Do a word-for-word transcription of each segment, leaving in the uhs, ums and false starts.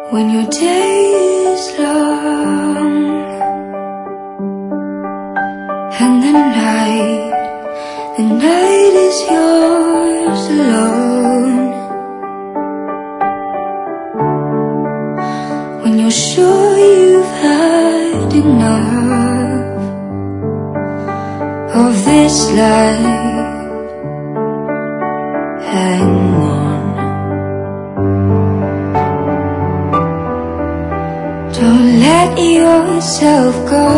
When your day is long and the night, the night is yours alone. When you're sure you've had enough of this life, hang on. Don't let yourself go,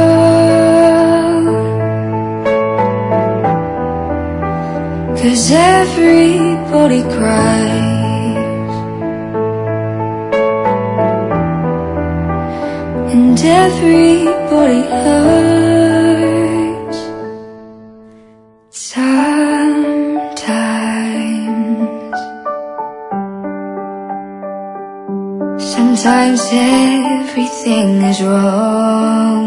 'cause everybody cries and everybody hurts sometimes. Sometimes everything is wrong.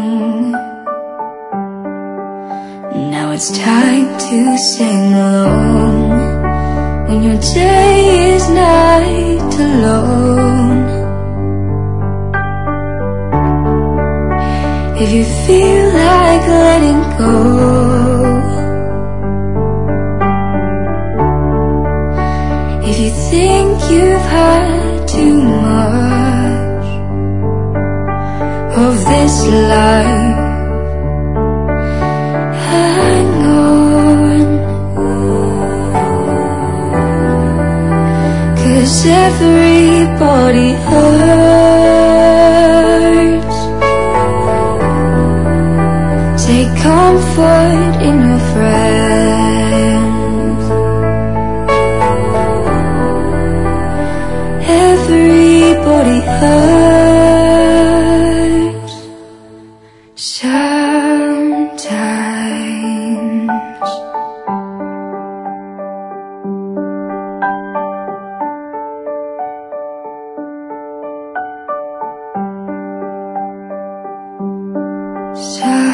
Now it's time to sing along. When your day is night alone, if you feel like letting go, if you think you've had too much of this life, hang on, 'cause everybody hurts. Take comfort in your friends. Everybody hurts sometimes. Sometimes.